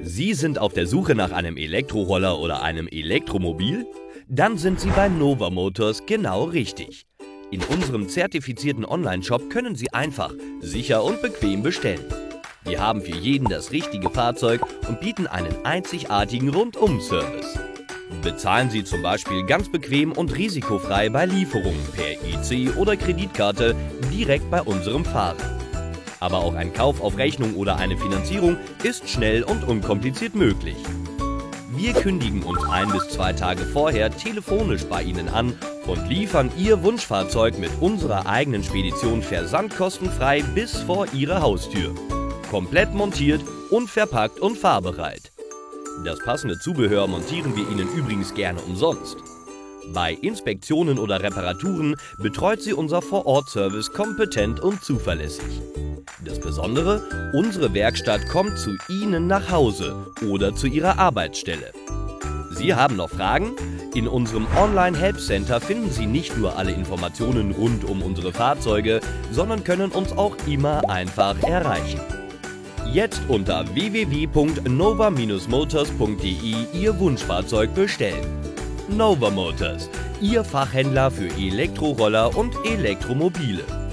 Sie sind auf der Suche nach einem Elektroroller oder einem Elektromobil? Dann sind Sie bei Nova Motors genau richtig. In unserem zertifizierten Online-Shop können Sie einfach, sicher und bequem bestellen. Wir haben für jeden das richtige Fahrzeug und bieten einen einzigartigen Rundum-Service. Bezahlen Sie zum Beispiel ganz bequem und risikofrei bei Lieferungen per EC oder Kreditkarte direkt bei unserem Fahrer. Aber auch ein Kauf auf Rechnung oder eine Finanzierung ist schnell und unkompliziert möglich. Wir kündigen uns 1 bis 2 Tage vorher telefonisch bei Ihnen an und liefern Ihr Wunschfahrzeug mit unserer eigenen Spedition versandkostenfrei bis vor Ihre Haustür. Komplett montiert, unverpackt und fahrbereit. Das passende Zubehör montieren wir Ihnen übrigens gerne umsonst. Bei Inspektionen oder Reparaturen betreut Sie unser Vor-Ort-Service kompetent und zuverlässig. Das Besondere, unsere Werkstatt kommt zu Ihnen nach Hause oder zu Ihrer Arbeitsstelle. Sie haben noch Fragen? In unserem Online-Help-Center finden Sie nicht nur alle Informationen rund um unsere Fahrzeuge, sondern können uns auch immer einfach erreichen. Jetzt unter www.nova-motors.de Ihr Wunschfahrzeug bestellen. Nova Motors, Ihr Fachhändler für Elektroroller und Elektromobile.